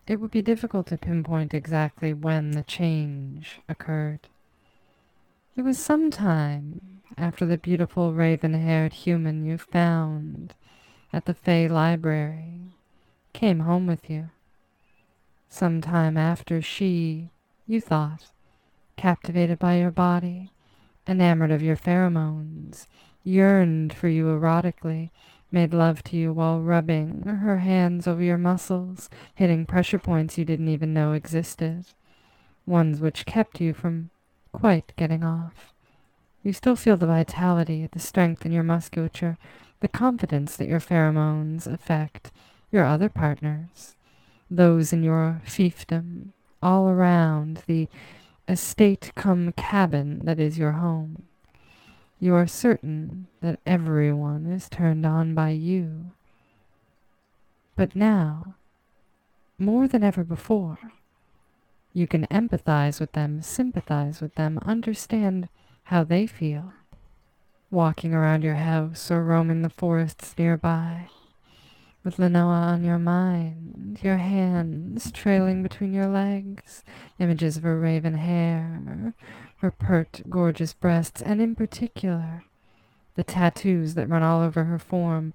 it would be difficult to pinpoint exactly when the change occurred. It was some time after the beautiful raven-haired human you found at the Fey Library came home with you. Some time after she, you thought, captivated by your body, enamored of your pheromones, yearned for you erotically, made love to you while rubbing her hands over your muscles, hitting pressure points you didn't even know existed, ones which kept you from quite getting off. You still feel the vitality, the strength in your musculature, the confidence that your pheromones affect your other partners, those in your fiefdom, all around the estate cum cabin that is your home. You are certain that everyone is turned on by you. But now, more than ever before, you can empathize with them, sympathize with them, understand how they feel, walking around your house or roaming the forests nearby, with Lenoa on your mind, your hands trailing between your legs, images of her raven hair, her pert, gorgeous breasts, and in particular, the tattoos that run all over her form,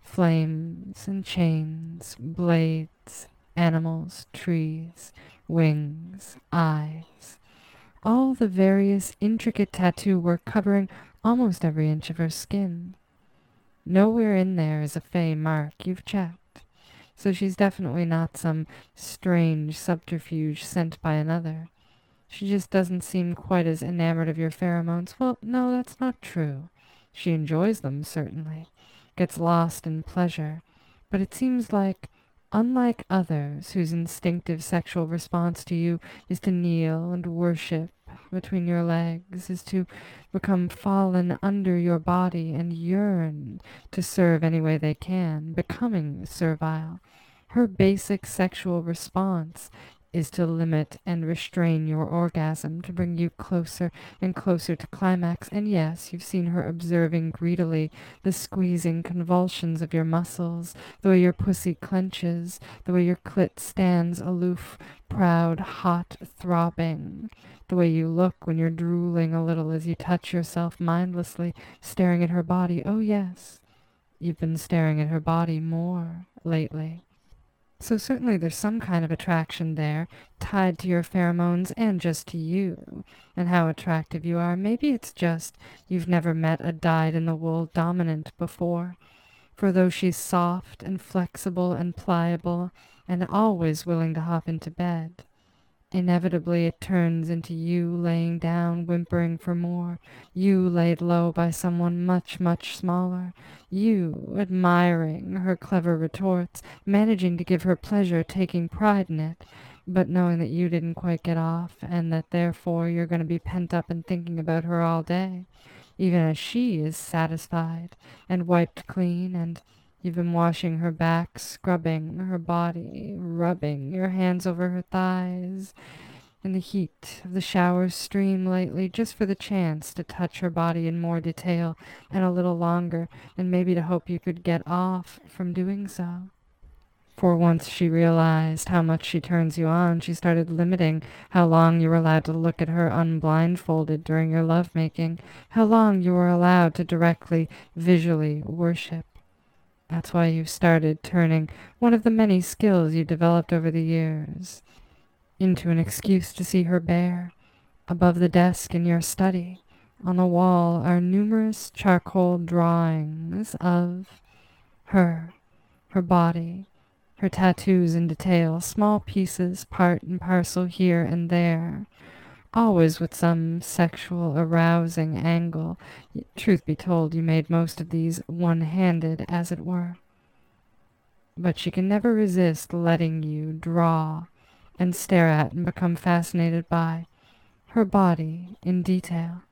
flames and chains, blades, animals, trees, wings, eyes, all the various intricate tattoo work covering almost every inch of her skin. Nowhere in there is a Fey mark, you've checked, so she's definitely not some strange subterfuge sent by another. She just doesn't seem quite as enamored of your pheromones. Well, no, that's not true. She enjoys them, certainly, gets lost in pleasure, but it seems like, unlike others whose instinctive sexual response to you is to kneel and worship between your legs, is to become fallen under your body and yearn to serve any way they can, becoming servile. Her basic sexual response is to limit and restrain your orgasm, to bring you closer and closer to climax. And yes, you've seen her observing greedily the squeezing convulsions of your muscles, the way your pussy clenches, the way your clit stands aloof, proud, hot, throbbing, the way you look when you're drooling a little as you touch yourself mindlessly, staring at her body. Oh yes, you've been staring at her body more lately. So certainly there's some kind of attraction there, tied to your pheromones and just to you, and how attractive you are. Maybe it's just you've never met a dyed-in-the-wool dominant before. For though she's soft and flexible and pliable, and always willing to hop into bed, inevitably it turns into you laying down, whimpering for more, you laid low by someone much, much smaller, you admiring her clever retorts, managing to give her pleasure, taking pride in it, but knowing that you didn't quite get off, and that therefore you're going to be pent up and thinking about her all day, even as she is satisfied and wiped clean, and you've been washing her back, scrubbing her body, rubbing your hands over her thighs, and the heat of the shower's stream lately, just for the chance to touch her body in more detail and a little longer, and maybe to hope you could get off from doing so. For once she realized how much she turns you on, she started limiting how long you were allowed to look at her unblindfolded during your lovemaking, how long you were allowed to directly, visually worship. That's why you started turning one of the many skills you developed over the years into an excuse to see her bare. Above the desk in your study, on the wall, are numerous charcoal drawings of her body, her tattoos in detail, small pieces, part and parcel here and there, always with some sexual arousing angle. Truth be told, you made most of these one-handed, as it were. But she can never resist letting you draw and stare at and become fascinated by her body in detail.